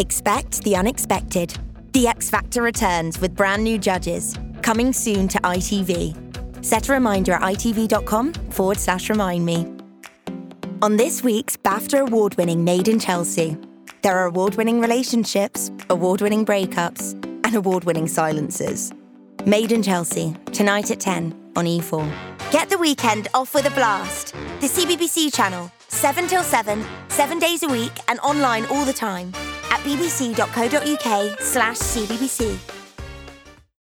Expect the unexpected. The X Factor returns with brand new judges, coming soon to ITV. Set a reminder at itv.com/remind me. On this week's BAFTA award-winning Made in Chelsea, there are award-winning relationships, award-winning breakups, and award-winning silences. Made in Chelsea, tonight at 10 on E4. Get the weekend off with a blast. The CBBC channel, 7 till 7, 7 days a week and online all the time at bbc.co.uk/CBBC.